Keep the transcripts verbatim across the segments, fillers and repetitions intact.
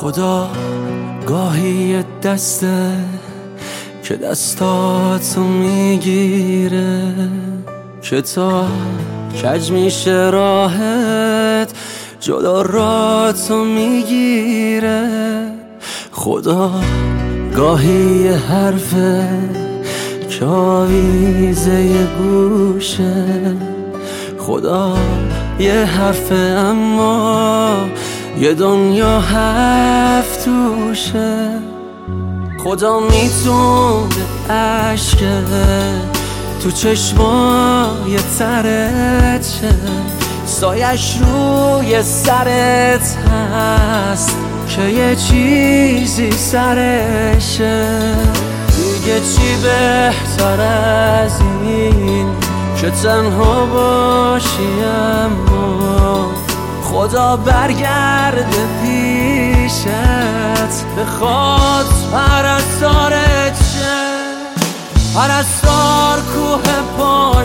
خدا گاهی دسته که دستاتو میگیره که تا کج میشه راحت جلو راتو میگیره. خدا گاهی حرفه که آویزه یه گوشه. خدا یه حرفه اما یه دنیا هفت توشه. خدا میتونه عشقه تو چشمای ترت شه، سایش روی سرت هست که یه چیزی سرشه. دیگه چی بهتر از این که تنها باشی اما خدا برگرده پیشت بخواد پرستارت شه. پرستار کوه پاش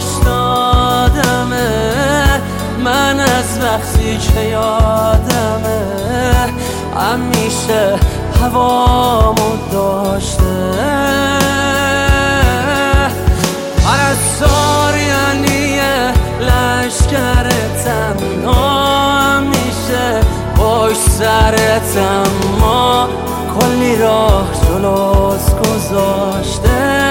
دادمه من از وقتی که یادمه همیشه هوامو داشته. پرستار یعنی لشکر تنها همیشه پشت سرت اما کلی راه جلوت گذاشته.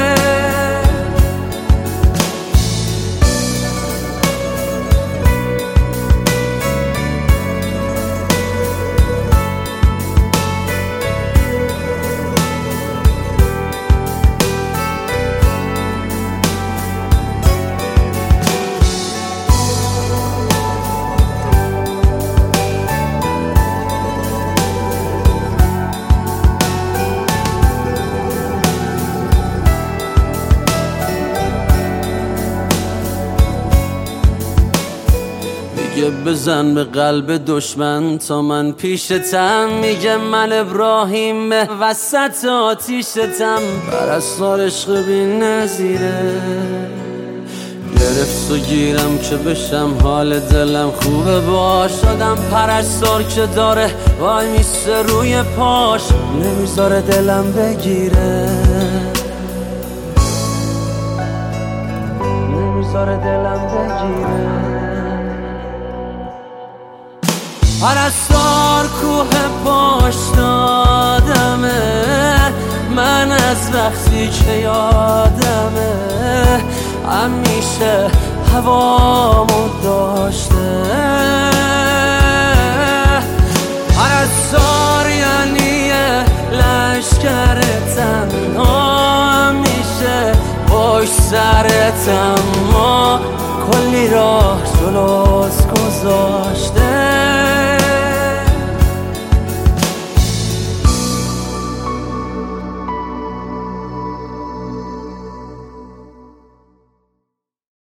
میگه بزن به قلب دشمن تا من پیشتم، میگه من ابراهیم وسط آتیشتم. پرستار عشق بی نظیره گرفت و گیرم که بشم حال دلم خوبه باش. آدم پرستار که داره وای میسته روی پاش نمیذاره دلم بگیره، نمیذاره دلم بگیره. پرستار کوه پاش دادمه من از وقتی که یادمه همیشه هوامو داشته. پرستار یعنی لشکر تنها همیشه پشت سرت اما کلی راه جلوت